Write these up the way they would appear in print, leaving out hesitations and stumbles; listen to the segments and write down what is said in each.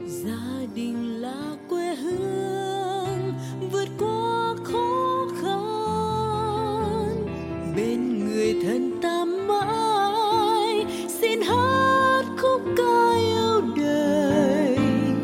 Gia đình là quê hương vượt qua khó khăn, bên người thân ta mãi xin hát khúc ca yêu đời.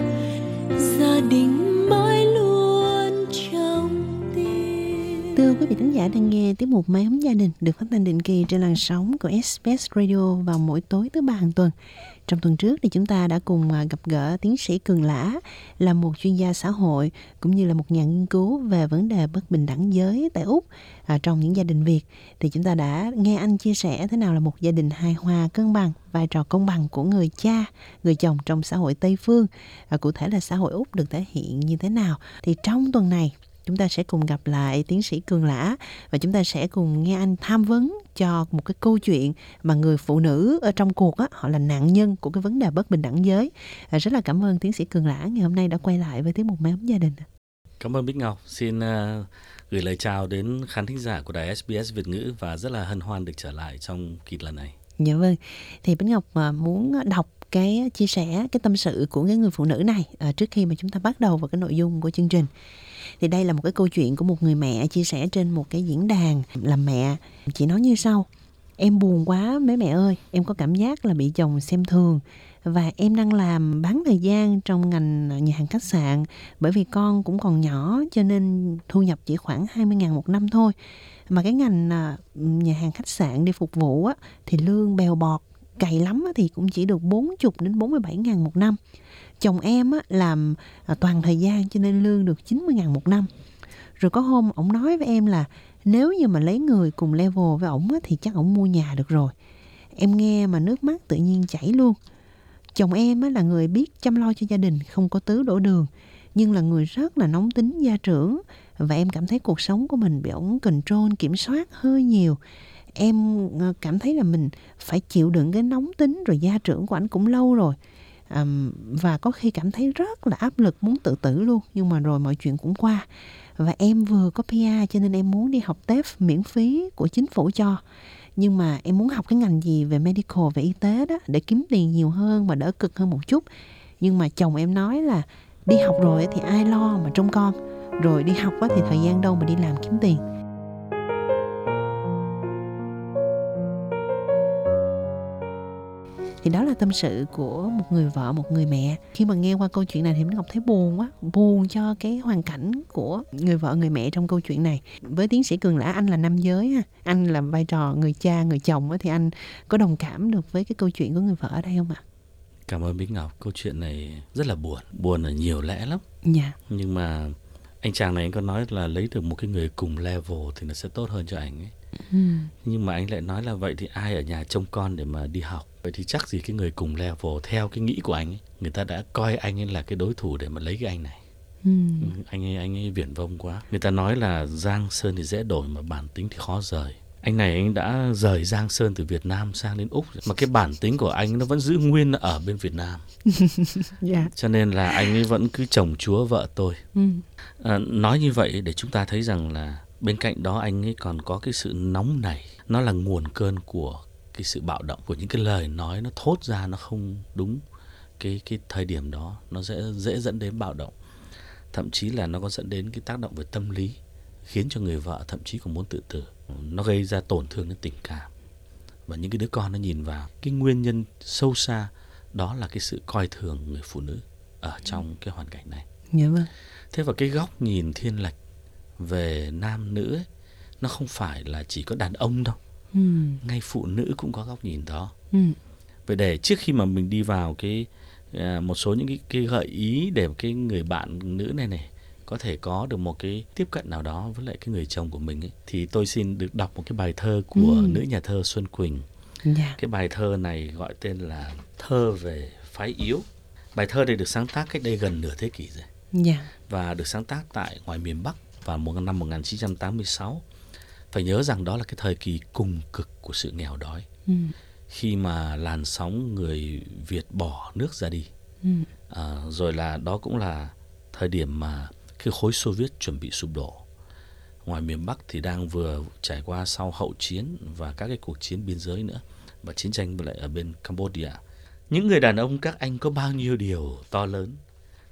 Gia đình mãi luôn trong tim. Thưa quý vị thính giả đang nghe tiết mục Mái ấm gia đình được phát thanh định kỳ trên làn sóng của SBS Radio vào mỗi tối thứ ba hàng tuần. Trong tuần trước thì chúng ta đã cùng gặp gỡ tiến sĩ Cường Lã, là một chuyên gia xã hội cũng như là một nhà nghiên cứu về vấn đề bất bình đẳng giới tại Úc. Trong những gia đình Việt thì chúng ta đã nghe anh chia sẻ thế nào là một gia đình hài hòa cân bằng, vai trò công bằng của người cha, người chồng trong xã hội Tây phương. Cụ thể là xã hội Úc được thể hiện như thế nào. Thì trong tuần này chúng ta sẽ cùng gặp lại tiến sĩ Cường Lã và chúng ta sẽ cùng nghe anh tham vấn cho một cái câu chuyện mà người phụ nữ ở trong cuộc á, họ là nạn nhân của cái vấn đề bất bình đẳng giới. Rất là cảm ơn tiến sĩ Cường Lã ngày hôm nay đã quay lại với tiết mục Mái ấm gia đình. Cảm ơn Bích Ngọc. Xin gửi lời chào đến khán thính giả của đài SBS Việt ngữ và rất là hân hoan được trở lại trong kỳ lần này. Dạ vâng. Thì Bích Ngọc muốn đọc cái chia sẻ, cái tâm sự của cái người phụ nữ này trước khi mà chúng ta bắt đầu vào cái nội dung của chương trình. Thì đây là một cái câu chuyện của một người mẹ chia sẻ trên một cái diễn đàn làm mẹ. Chị nói như sau: em buồn quá mấy mẹ ơi, em có cảm giác là bị chồng xem thường. Và em đang làm bán thời gian trong ngành nhà hàng khách sạn. Bởi vì con cũng còn nhỏ cho nên thu nhập chỉ khoảng 20.000 một năm thôi. Mà cái ngành nhà hàng khách sạn đi phục vụ á, thì lương bèo bọt, cày lắm thì cũng chỉ được 40 đến 47.000 một năm. Chồng em á, làm toàn thời gian cho nên lương được 90.000 một năm. Rồi có hôm ổng nói với em là nếu như mà lấy người cùng level với ổng á, thì chắc ổng mua nhà được rồi. Em nghe mà nước mắt tự nhiên chảy luôn. Chồng em á, là người biết chăm lo cho gia đình, không có tứ đổ đường, nhưng là người rất là nóng tính gia trưởng. Và em cảm thấy cuộc sống của mình bị ổng control, kiểm soát hơi nhiều. Em cảm thấy là mình phải chịu đựng cái nóng tính rồi gia trưởng của ảnh cũng lâu rồi. Và có khi cảm thấy rất là áp lực muốn tự tử luôn. Nhưng mà rồi mọi chuyện cũng qua. Và em vừa có PR cho nên em muốn đi học TEF miễn phí của chính phủ cho. Nhưng mà em muốn học cái ngành gì về medical, về y tế đó, để kiếm tiền nhiều hơn và đỡ cực hơn một chút. Nhưng mà chồng em nói là đi học rồi thì ai lo mà trông con. Rồi đi học thì thời gian đâu mà đi làm kiếm tiền. Thì đó là tâm sự của một người vợ, một người mẹ. Khi mà nghe qua câu chuyện này thì mình Ngọc thấy buồn quá. Buồn cho cái hoàn cảnh của người vợ, người mẹ trong câu chuyện này. Với tiến sĩ Cường Lã, anh là nam giới ha, anh làm vai trò người cha, người chồng á, thì anh có đồng cảm được với cái câu chuyện của người vợ ở đây không ạ? Cảm ơn Bích Ngọc. Câu chuyện này rất là buồn. Buồn ở nhiều lẽ lắm. Dạ. Nhưng mà anh chàng này anh có nói là lấy được một cái người cùng level thì nó sẽ tốt hơn cho anh ấy. Nhưng mà anh lại nói là vậy thì ai ở nhà trông con để mà đi học? Vậy thì chắc gì cái người cùng level theo cái nghĩ của anh ấy, người ta đã coi anh ấy là cái đối thủ để mà lấy cái anh này. Anh ấy viển vông quá. Người ta nói là Giang Sơn thì dễ đổi mà bản tính thì khó rời. Anh này anh đã rời Giang Sơn từ Việt Nam sang đến Úc, mà cái bản tính của anh nó vẫn giữ nguyên ở bên Việt Nam. Yeah. Cho nên là anh ấy vẫn cứ chồng chúa vợ tôi. Nói như vậy để chúng ta thấy rằng là bên cạnh đó anh ấy còn có cái sự nóng nảy. Nó là nguồn cơn của cái sự bạo động, của những cái lời nói nó thốt ra nó không đúng cái thời điểm đó. Nó dễ dẫn đến bạo động. Thậm chí là nó có dẫn đến cái tác động về tâm lý, khiến cho người vợ thậm chí còn muốn tự tử. Nó gây ra tổn thương đến tình cảm. Và những cái đứa con nó nhìn vào cái nguyên nhân sâu xa, đó là cái sự coi thường người phụ nữ ở trong cái hoàn cảnh này. Dạ vâng. Thế và cái góc nhìn thiên lệch về nam nữ ấy, nó không phải là chỉ có đàn ông đâu. Ngay phụ nữ cũng có góc nhìn đó. Vậy để trước khi mà mình đi vào một số những cái gợi ý để cái người bạn nữ này có thể có được một cái tiếp cận nào đó với lại cái người chồng của mình ấy, thì tôi xin được đọc một cái bài thơ của nữ nhà thơ Xuân Quỳnh. Cái bài thơ này gọi tên là Thơ về phái yếu. Bài thơ này được sáng tác cách đây gần nửa thế kỷ rồi. Và được sáng tác tại ngoài miền Bắc vào năm 1986. Phải nhớ rằng đó là cái thời kỳ cùng cực của sự nghèo đói. Khi mà làn sóng người Việt bỏ nước ra đi. Rồi là đó cũng là thời điểm mà cái khối Xô Viết chuẩn bị sụp đổ. Ngoài miền Bắc thì đang vừa trải qua sau hậu chiến và các cái cuộc chiến biên giới nữa, và chiến tranh lại ở bên Cambodia. Những người đàn ông các anh có bao nhiêu điều to lớn,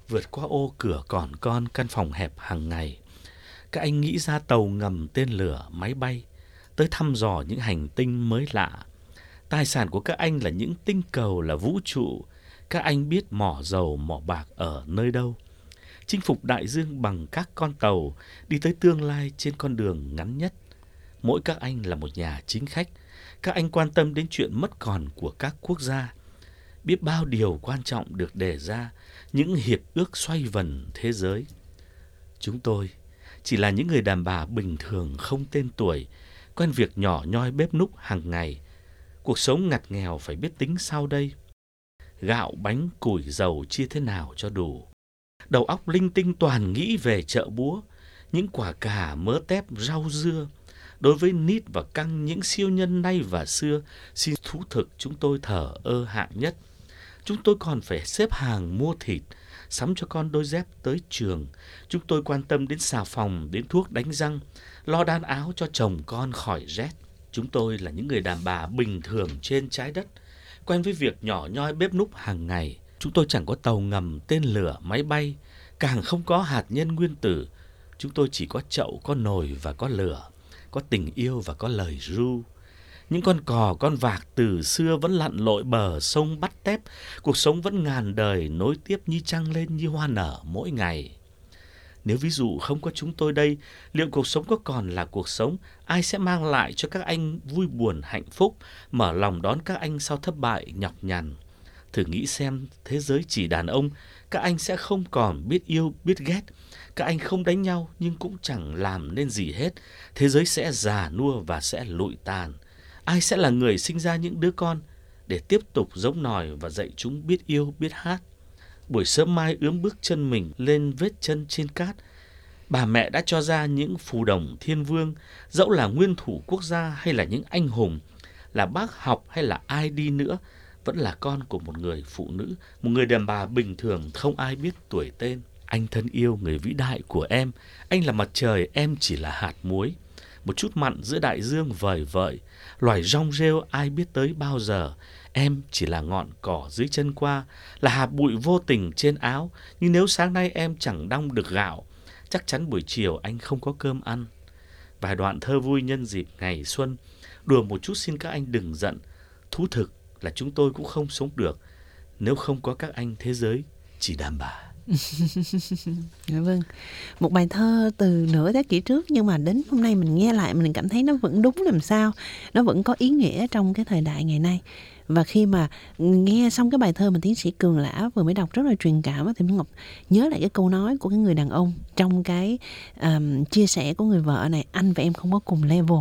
vượt qua ô cửa còn con căn phòng hẹp hàng ngày. Các anh nghĩ ra tàu ngầm, tên lửa, máy bay, tới thăm dò những hành tinh mới lạ. Tài sản của các anh là những tinh cầu, là vũ trụ. Các anh biết mỏ dầu, mỏ bạc ở nơi đâu. Chinh phục đại dương bằng các con tàu, đi tới tương lai trên con đường ngắn nhất. Mỗi các anh là một nhà chính khách. Các anh quan tâm đến chuyện mất còn của các quốc gia. Biết bao điều quan trọng được đề ra, những hiệp ước xoay vần thế giới. Chúng tôi chỉ là những người đàn bà bình thường không tên tuổi, quen việc nhỏ nhoi bếp núc hàng ngày. Cuộc sống ngặt nghèo phải biết tính sau đây. Gạo, bánh, củi, dầu chia thế nào cho đủ. Đầu óc linh tinh toàn nghĩ về chợ búa, những quả cà, mớ tép, rau dưa. Đối với nít và căng, những siêu nhân nay và xưa, xin thú thực chúng tôi thờ ơ hạng nhất. Chúng tôi còn phải xếp hàng mua thịt, sắm cho con đôi dép tới trường. Chúng tôi quan tâm đến xà phòng, đến thuốc đánh răng, lo đan áo cho chồng con khỏi rét. Chúng tôi là những người đàn bà bình thường trên trái đất, quen với việc nhỏ nhoi bếp núc hàng ngày. Chúng tôi chẳng có tàu ngầm, tên lửa, máy bay, càng không có hạt nhân nguyên tử. Chúng tôi chỉ có chậu, có nồi và có lửa, có tình yêu và có lời ru. Những con cò, con vạc từ xưa vẫn lặn lội bờ sông bắt tép. Cuộc sống vẫn ngàn đời nối tiếp như trăng lên, như hoa nở mỗi ngày. Nếu ví dụ không có chúng tôi đây, liệu cuộc sống có còn là cuộc sống? Ai sẽ mang lại cho các anh vui buồn hạnh phúc, mở lòng đón các anh sau thất bại nhọc nhằn? Thử nghĩ xem, thế giới chỉ đàn ông, các anh sẽ không còn biết yêu, biết ghét. Các anh không đánh nhau nhưng cũng chẳng làm nên gì hết. Thế giới sẽ già nua và sẽ lụi tàn. Ai sẽ là người sinh ra những đứa con để tiếp tục giống nòi và dạy chúng biết yêu, biết hát? Buổi sớm mai ướm bước chân mình lên vết chân trên cát. Bà mẹ đã cho ra những phù đồng thiên vương, dẫu là nguyên thủ quốc gia hay là những anh hùng, là bác học hay là ai đi nữa, vẫn là con của một người phụ nữ, một người đàn bà bình thường không ai biết tuổi tên. Anh thân yêu, người vĩ đại của em, anh là mặt trời, em chỉ là hạt muối. Một chút mặn giữa đại dương vời vợi, loài rong rêu ai biết tới bao giờ. Em chỉ là ngọn cỏ dưới chân qua, là hạt bụi vô tình trên áo. Nhưng nếu sáng nay em chẳng đong được gạo, chắc chắn buổi chiều anh không có cơm ăn. Vài đoạn thơ vui nhân dịp ngày xuân. Đùa một chút xin các anh đừng giận. Thú thực là chúng tôi cũng không sống được nếu không có các anh, thế giới chỉ đàn bà. Vâng, một bài thơ từ nửa thế kỷ trước, nhưng mà đến hôm nay mình nghe lại mình cảm thấy nó vẫn đúng làm sao. Nó vẫn có ý nghĩa trong cái thời đại ngày nay. Và khi mà nghe xong cái bài thơ mà tiến sĩ Cường Lã vừa mới đọc rất là truyền cảm, thì Minh Ngọc nhớ lại cái câu nói của cái người đàn ông trong cái chia sẻ của người vợ này: anh và em không có cùng level.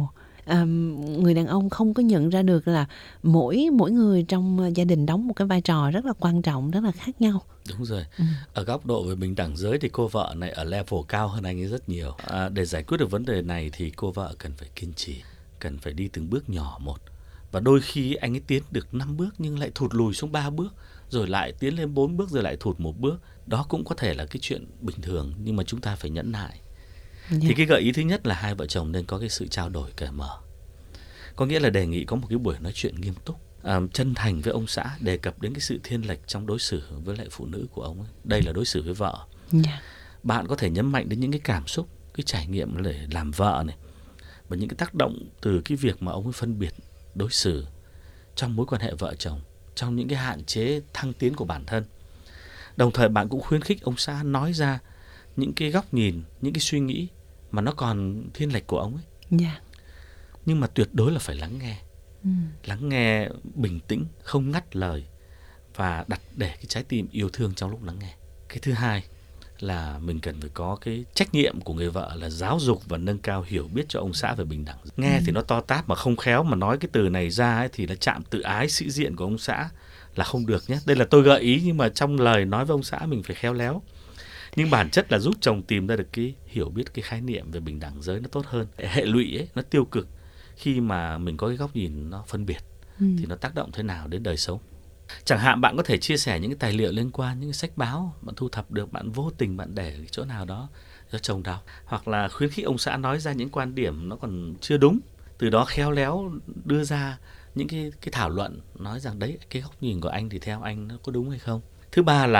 Người đàn ông không có nhận ra được là mỗi người trong gia đình đóng một cái vai trò rất là quan trọng, rất là khác nhau. Đúng rồi. Ở góc độ về bình đẳng giới thì cô vợ này ở level cao hơn anh ấy rất nhiều. Để giải quyết được vấn đề này thì cô vợ cần phải kiên trì, cần phải đi từng bước nhỏ một. Và đôi khi anh ấy tiến được 5 bước nhưng lại thụt lùi xuống 3 bước, rồi lại tiến lên 4 bước rồi lại thụt 1 bước. Đó cũng có thể là cái chuyện bình thường, nhưng mà chúng ta phải nhẫn nại. Thì cái gợi ý thứ nhất là hai vợ chồng nên có cái sự trao đổi cởi mở. Có nghĩa là đề nghị có một cái buổi nói chuyện nghiêm túc, chân thành với ông xã, đề cập đến cái sự thiên lệch trong đối xử với lại phụ nữ của ông ấy. Đây là đối xử với vợ. Bạn có thể nhấn mạnh đến những cái cảm xúc, cái trải nghiệm để làm vợ này, và những cái tác động từ cái việc mà ông ấy phân biệt đối xử trong mối quan hệ vợ chồng, trong những cái hạn chế thăng tiến của bản thân. Đồng thời bạn cũng khuyến khích ông xã nói ra những cái góc nhìn, những cái suy nghĩ mà nó còn thiên lệch của ông ấy. Nhưng mà tuyệt đối là phải lắng nghe. Lắng nghe bình tĩnh, không ngắt lời, và đặt để cái trái tim yêu thương trong lúc lắng nghe. Cái thứ hai là mình cần phải có cái trách nhiệm của người vợ là giáo dục và nâng cao hiểu biết cho ông xã về bình đẳng. Nghe thì nó to tát mà không khéo mà nói cái từ này ra ấy, thì nó chạm tự ái sĩ diện của ông xã là không được nhé. Đây là tôi gợi ý, nhưng mà trong lời nói với ông xã mình phải khéo léo. Nhưng bản chất là giúp chồng tìm ra được cái hiểu biết cái khái niệm về bình đẳng giới nó tốt hơn. Hệ lụy ấy, nó tiêu cực khi mà mình có cái góc nhìn nó phân biệt thì nó tác động thế nào đến đời sống. Chẳng hạn bạn có thể chia sẻ những cái tài liệu liên quan, những cái sách báo bạn thu thập được, bạn vô tình bạn để cái chỗ nào đó cho chồng đọc, hoặc là khuyến khích ông xã nói ra những quan điểm nó còn chưa đúng, từ đó khéo léo đưa ra những cái thảo luận, nói rằng đấy, cái góc nhìn của anh thì theo anh nó có đúng hay không. Thứ ba là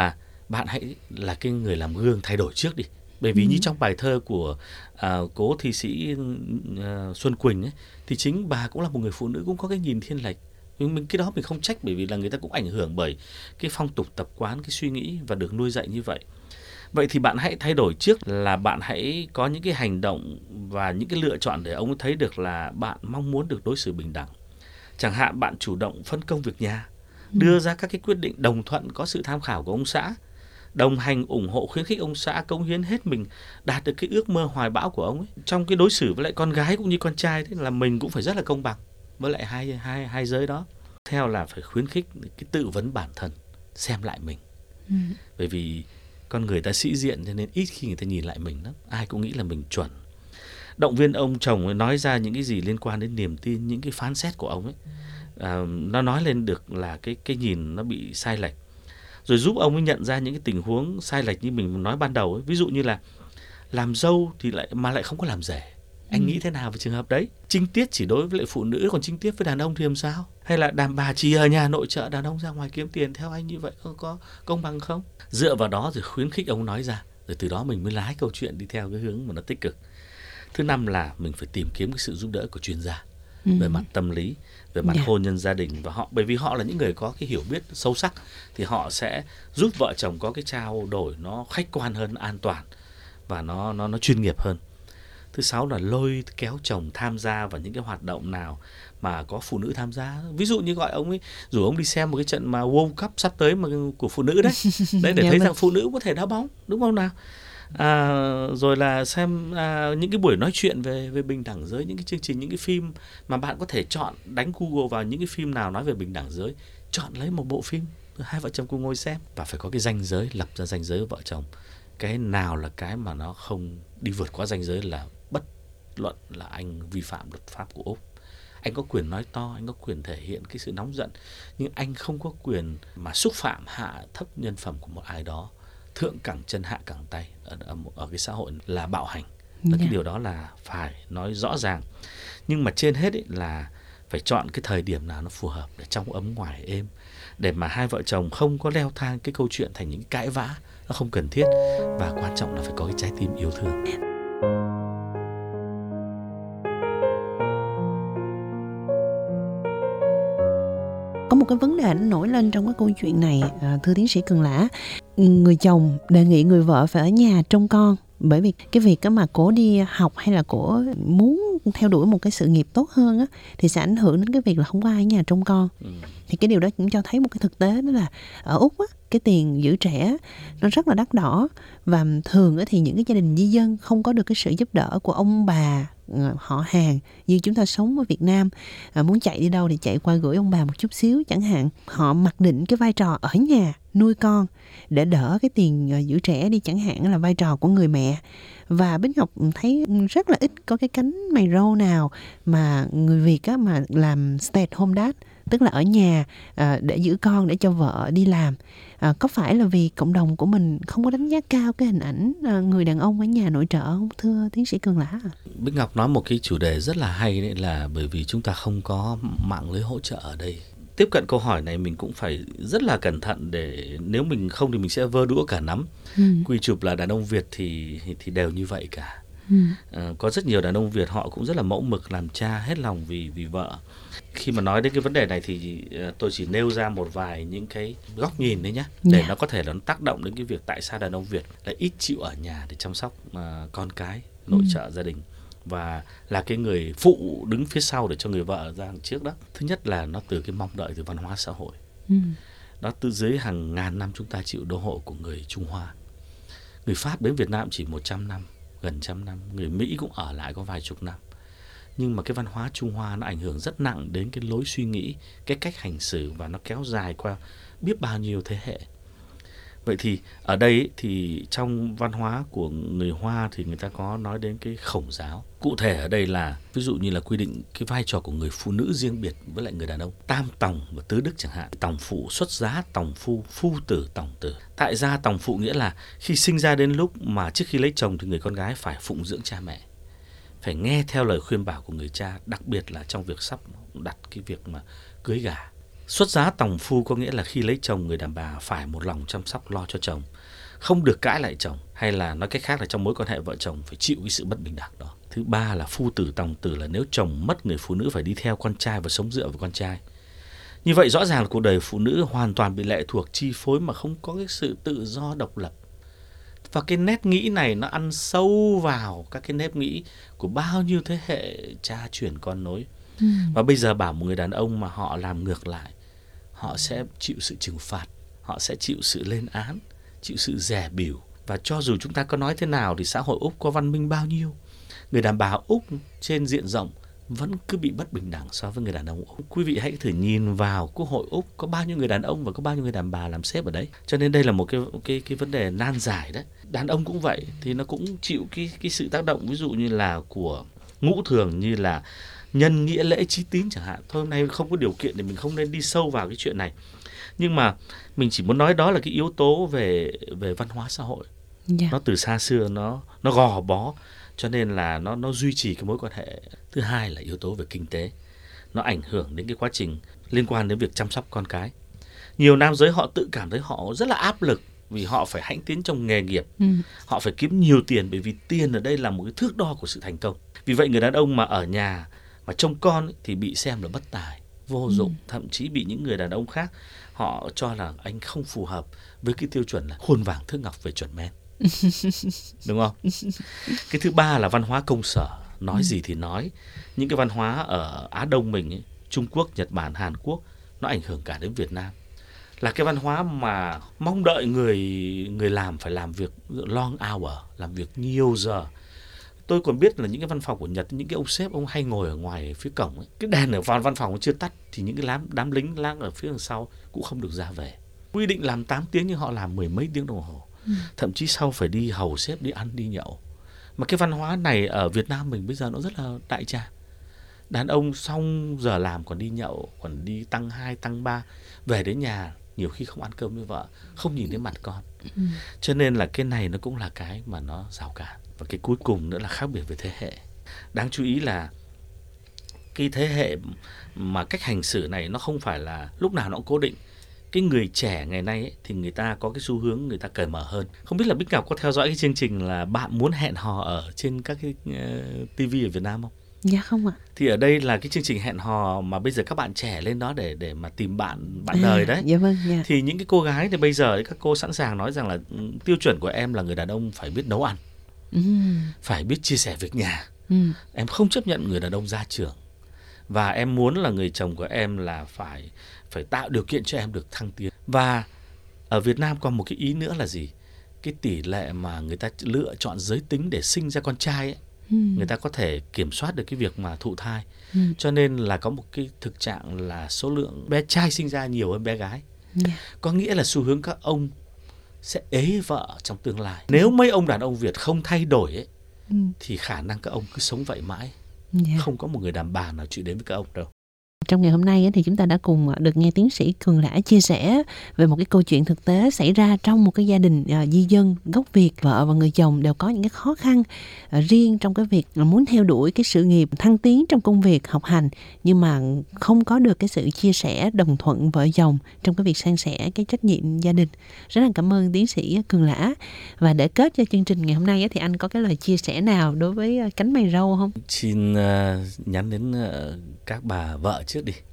bạn hãy là cái người làm gương thay đổi trước đi. Bởi vì như trong bài thơ của cố thi sĩ Xuân Quỳnh ấy, thì chính bà cũng là một người phụ nữ cũng có cái nhìn thiên lệch. Cái đó mình không trách, bởi vì là người ta cũng ảnh hưởng bởi cái phong tục tập quán, cái suy nghĩ và được nuôi dạy như vậy. Vậy thì bạn hãy thay đổi trước là bạn hãy có những cái hành động và những cái lựa chọn để ông ấy thấy được là bạn mong muốn được đối xử bình đẳng. Chẳng hạn bạn chủ động phân công việc nhà, đưa ra các cái quyết định đồng thuận có sự tham khảo của ông xã, đồng hành, ủng hộ, khuyến khích ông xã cống hiến hết mình đạt được cái ước mơ hoài bão của ông ấy. Trong cái đối xử với lại con gái cũng như con trai, thế là mình cũng phải rất là công bằng với lại hai giới đó. Theo là phải khuyến khích cái tự vấn bản thân, xem lại mình. Bởi vì con người ta sĩ diện cho nên ít khi người ta nhìn lại mình lắm, ai cũng nghĩ là mình chuẩn. Động viên ông chồng ấy nói ra những cái gì liên quan đến niềm tin, những cái phán xét của ông ấy, nó nói lên được là cái nhìn nó bị sai lệch, rồi giúp ông ấy nhận ra những cái tình huống sai lệch như mình nói ban đầu ấy. Ví dụ như là làm dâu thì lại không có làm rể, anh nghĩ thế nào về trường hợp đấy? Trinh tiết chỉ đối với lại phụ nữ, còn trinh tiết với đàn ông thì làm sao? Hay là đàn bà chỉ ở nhà nội trợ, đàn ông ra ngoài kiếm tiền, theo anh như vậy có công bằng không? Dựa vào đó rồi khuyến khích ông nói ra, rồi từ đó mình mới lái câu chuyện đi theo cái hướng mà nó tích cực. Thứ năm là mình phải tìm kiếm cái sự giúp đỡ của chuyên gia về mặt tâm lý, về mặt hôn nhân gia đình, và bởi vì họ là những người có cái hiểu biết sâu sắc, thì họ sẽ giúp vợ chồng có cái trao đổi nó khách quan hơn, an toàn và nó chuyên nghiệp hơn. Thứ sáu là lôi kéo chồng tham gia vào những cái hoạt động nào mà có phụ nữ tham gia. Ví dụ như gọi ông ấy, rủ ông đi xem một cái trận mà World Cup sắp tới mà của phụ nữ đấy. Đấy, để thấy rằng phụ nữ có thể đá bóng, đúng không nào? Rồi là xem những cái buổi nói chuyện về bình đẳng giới, những cái chương trình, những cái phim mà bạn có thể chọn, đánh Google vào những cái phim nào nói về bình đẳng giới, chọn lấy một bộ phim hai vợ chồng cùng ngồi xem, và phải có cái ranh giới, lập ra ranh giới với vợ chồng. Cái nào là cái mà nó không đi vượt qua ranh giới là bất luận là anh vi phạm luật pháp của Úc. Anh có quyền nói to, anh có quyền thể hiện cái sự nóng giận, nhưng anh không có quyền mà xúc phạm, hạ thấp nhân phẩm của một ai đó, thượng cẳng chân hạ cẳng tay ở cái xã hội là bạo hành. Và cái điều đó là phải nói rõ ràng. Nhưng mà trên hết ấy là phải chọn cái thời điểm nào nó phù hợp, để trong ấm ngoài êm, để mà hai vợ chồng không có leo thang cái câu chuyện thành những cãi vã nó không cần thiết. Và quan trọng là phải có cái trái tim yêu thương. Có một cái vấn đề nó nổi lên trong cái câu chuyện này, thưa tiến sĩ Cần Lã. Người chồng đề nghị người vợ phải ở nhà trông con, bởi vì cái việc mà cổ đi học hay là cổ muốn theo đuổi một cái sự nghiệp tốt hơn á, thì sẽ ảnh hưởng đến cái việc là không có ai ở nhà trông con. Thì cái điều đó cũng cho thấy một cái thực tế, đó là ở Úc á, cái tiền giữ trẻ nó rất là đắt đỏ, và thường thì những cái gia đình di dân không có được cái sự giúp đỡ của ông bà, họ hàng như chúng ta sống ở Việt Nam. Muốn chạy đi đâu thì chạy qua gửi ông bà một chút xíu chẳng hạn. Họ mặc định cái vai trò ở nhà nuôi con để đỡ cái tiền giữ trẻ đi, chẳng hạn là vai trò của người mẹ. Và Bích Ngọc thấy rất là ít có cái cánh mày râu nào mà người Việt á, mà làm stay at home dad, tức là ở nhà để giữ con, để cho vợ đi làm. Có phải là vì cộng đồng của mình không có đánh giá cao cái hình ảnh người đàn ông ở nhà nội trợ không, thưa tiến sĩ Cường Lã? Bích Ngọc nói một cái chủ đề rất là hay đấy, là bởi vì chúng ta không có mạng lưới hỗ trợ ở đây. Tiếp cận câu hỏi này mình cũng phải rất là cẩn thận, để nếu mình không thì mình sẽ vơ đũa cả nắm. Quy chụp là đàn ông Việt thì đều như vậy cả. Có rất nhiều đàn ông Việt họ cũng rất là mẫu mực, làm cha hết lòng vì vợ. Khi mà nói đến cái vấn đề này thì tôi chỉ nêu ra một vài những cái góc nhìn đấy nhé, để nó có thể là nó tác động đến cái việc tại sao đàn ông Việt lại ít chịu ở nhà để chăm sóc con cái, nội trợ gia đình, và là cái người phụ đứng phía sau để cho người vợ ra trước đó. Thứ nhất là nó từ cái mong đợi từ văn hóa xã hội. Nó từ dưới hàng ngàn năm chúng ta chịu đô hộ của người Trung Hoa. Người Pháp đến Việt Nam chỉ 100 năm, gần 100 năm. Người Mỹ cũng ở lại có vài chục năm. Nhưng mà cái văn hóa Trung Hoa nó ảnh hưởng rất nặng đến cái lối suy nghĩ, cái cách hành xử, và nó kéo dài qua biết bao nhiêu thế hệ. Vậy thì ở đây thì trong văn hóa của người Hoa thì người ta có nói đến cái khổng giáo. Cụ thể ở đây là ví dụ như là quy định cái vai trò của người phụ nữ riêng biệt với lại người đàn ông. Tam tòng và tứ đức chẳng hạn. Tòng phụ xuất giá, tòng phu, phu tử, tòng tử. Tại gia tòng phụ nghĩa là khi sinh ra đến lúc mà trước khi lấy chồng thì người con gái phải phụng dưỡng cha mẹ, phải nghe theo lời khuyên bảo của người cha, đặc biệt là trong việc sắp đặt cái việc mà cưới gả. Xuất giá tòng phu có nghĩa là khi lấy chồng, người đàn bà phải một lòng chăm sóc lo cho chồng, không được cãi lại chồng, hay là nói cách khác là trong mối quan hệ vợ chồng phải chịu cái sự bất bình đẳng đó. Thứ ba là phu tử tòng tử, là nếu chồng mất, người phụ nữ phải đi theo con trai và sống dựa vào con trai. Như vậy rõ ràng là cuộc đời phụ nữ hoàn toàn bị lệ thuộc, chi phối mà không có cái sự tự do độc lập. Và cái nét nghĩ này nó ăn sâu vào các cái nếp nghĩ của bao nhiêu thế hệ cha truyền con nối. Và bây giờ bảo một người đàn ông mà họ làm ngược lại, họ sẽ chịu sự trừng phạt, họ sẽ chịu sự lên án, chịu sự dè bỉu. Và cho dù chúng ta có nói thế nào thì xã hội Úc có văn minh bao nhiêu, người đàn bà Úc trên diện rộng vẫn cứ bị bất bình đẳng so với người đàn ông Úc. Quý vị hãy thử nhìn vào Quốc hội Úc, có bao nhiêu người đàn ông và có bao nhiêu người đàn bà làm sếp ở đấy. Cho nên đây là một cái vấn đề nan giải đấy. Đàn ông cũng vậy, thì nó cũng chịu cái sự tác động, ví dụ như là của ngũ thường, như là nhân, nghĩa, lễ, trí, tín chẳng hạn. Thôi hôm nay không có điều kiện thì mình không nên đi sâu vào cái chuyện này. Nhưng mà mình chỉ muốn nói đó là cái yếu tố về văn hóa xã hội. Nó từ xa xưa nó gò bó, cho nên là nó duy trì cái mối quan hệ. Thứ hai là yếu tố về kinh tế, nó ảnh hưởng đến cái quá trình liên quan đến việc chăm sóc con cái. Nhiều nam giới họ tự cảm thấy họ rất là áp lực vì họ phải hãnh tiến trong nghề nghiệp, họ phải kiếm nhiều tiền, bởi vì tiền ở đây là một cái thước đo của sự thành công. Vì vậy người đàn ông mà ở nhà mà trông con thì bị xem là bất tài, vô dụng, thậm chí bị những người đàn ông khác họ cho là anh không phù hợp với cái tiêu chuẩn là khuôn vàng thước ngọc về chuẩn men. Đúng không? Cái thứ ba là văn hóa công sở, nói gì thì nói. Những cái văn hóa ở Á Đông mình ấy, Trung Quốc, Nhật Bản, Hàn Quốc, nó ảnh hưởng cả đến Việt Nam. Là cái văn hóa mà mong đợi người làm phải làm việc long hour, làm việc nhiều giờ. Tôi còn biết là những cái văn phòng của Nhật, những cái ông sếp ông hay ngồi ở ngoài phía cổng ấy. Cái đèn ở văn phòng nó chưa tắt thì những cái đám lính láng ở phía đằng sau cũng không được ra về. Quy định làm 8 tiếng nhưng họ làm mười mấy tiếng đồng hồ. Thậm chí sau phải đi hầu sếp đi ăn đi nhậu. Mà cái văn hóa này ở Việt Nam mình bây giờ nó rất là đại trà. Đàn ông xong giờ làm còn đi nhậu, còn đi tăng 2, tăng 3, về đến nhà nhiều khi không ăn cơm với vợ, không nhìn thấy mặt con. Cho nên là cái này nó cũng là cái mà nó rào cản. Và cái cuối cùng nữa là khác biệt về thế hệ. Đáng chú ý là cái thế hệ mà cách hành xử này nó không phải là lúc nào nó cũng cố định. Cái người trẻ ngày nay ấy, thì người ta có cái xu hướng người ta cởi mở hơn. Không biết là Bích Ngọc có theo dõi cái chương trình là Bạn Muốn Hẹn Hò ở trên các cái TV ở Việt Nam không? Dạ không ạ. Thì ở đây là cái chương trình hẹn hò mà bây giờ các bạn trẻ lên đó để mà tìm bạn đời đấy. Dạ vâng, dạ. Thì những cái cô gái thì bây giờ các cô sẵn sàng nói rằng là tiêu chuẩn của em là người đàn ông phải biết nấu ăn, phải biết chia sẻ việc nhà. Em không chấp nhận người đàn ông gia trưởng. Và em muốn là người chồng của em là phải tạo điều kiện cho em được thăng tiến. Và ở Việt Nam còn một cái ý nữa là gì? Cái tỷ lệ mà người ta lựa chọn giới tính để sinh ra con trai ấy, người ta có thể kiểm soát được cái việc mà thụ thai. Cho nên là có một cái thực trạng là số lượng bé trai sinh ra nhiều hơn bé gái. Có nghĩa là xu hướng các ông sẽ ế vợ trong tương lai. Nếu mấy ông đàn ông Việt không thay đổi ấy, thì khả năng các ông cứ sống vậy mãi. Không có một người đàn bà nào chịu đến với các ông đâu. Trong ngày hôm nay thì chúng ta đã cùng được nghe tiến sĩ Cường Lã chia sẻ về một cái câu chuyện thực tế xảy ra trong một cái gia đình di dân gốc Việt. Vợ và người chồng đều có những cái khó khăn riêng trong cái việc muốn theo đuổi cái sự nghiệp thăng tiến trong công việc học hành, nhưng mà không có được cái sự chia sẻ đồng thuận vợ chồng trong cái việc san sẻ cái trách nhiệm gia đình. Rất là cảm ơn tiến sĩ Cường Lã. Và để kết cho chương trình ngày hôm nay thì anh có cái lời chia sẻ nào đối với cánh mày râu không? Xin nhắn đến các bà vợ trước đi.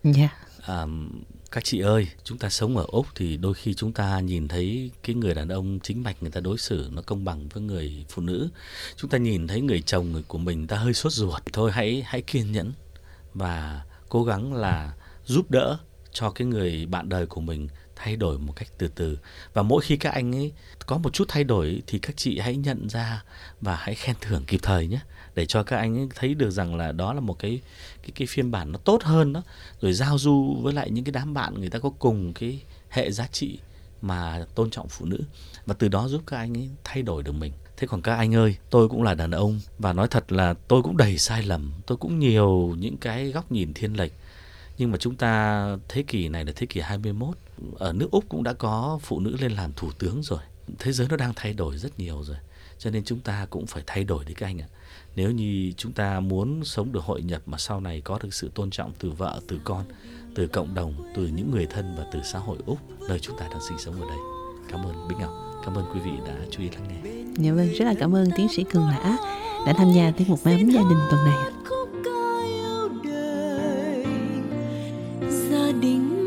Các chị ơi, chúng ta sống ở Úc thì đôi khi chúng ta nhìn thấy cái người đàn ông chính mạch người ta đối xử nó công bằng với người phụ nữ. Chúng ta nhìn thấy người chồng của mình ta hơi sốt ruột. Thôi hãy kiên nhẫn và cố gắng là giúp đỡ cho cái người bạn đời của mình thay đổi một cách từ từ. Và mỗi khi các anh ấy có một chút thay đổi thì các chị hãy nhận ra và hãy khen thưởng kịp thời nhé, để cho các anh ấy thấy được rằng là đó là một cái phiên bản nó tốt hơn đó. Rồi giao du với lại những cái đám bạn người ta có cùng cái hệ giá trị mà tôn trọng phụ nữ, và từ đó giúp các anh ấy thay đổi được mình. Thế còn các anh ơi, tôi cũng là đàn ông và nói thật là tôi cũng đầy sai lầm, tôi cũng nhiều những cái góc nhìn thiên lệch. Nhưng mà chúng ta thế kỷ này là thế kỷ 21, ở nước Úc cũng đã có phụ nữ lên làm thủ tướng rồi. Thế giới nó đang thay đổi rất nhiều rồi, cho nên chúng ta cũng phải thay đổi đấy các anh ạ. Nếu như chúng ta muốn sống được hội nhập mà sau này có được sự tôn trọng từ vợ, từ con, từ cộng đồng, từ những người thân và từ xã hội Úc nơi chúng ta đang sinh sống ở đây. Cảm ơn Bích Ngọc, cảm ơn quý vị đã chú ý lắng nghe. Dạ vâng, rất là cảm ơn tiến sĩ Cường Lã đã tham gia tiết mục Mái ấm gia đình tuần này. Gia đình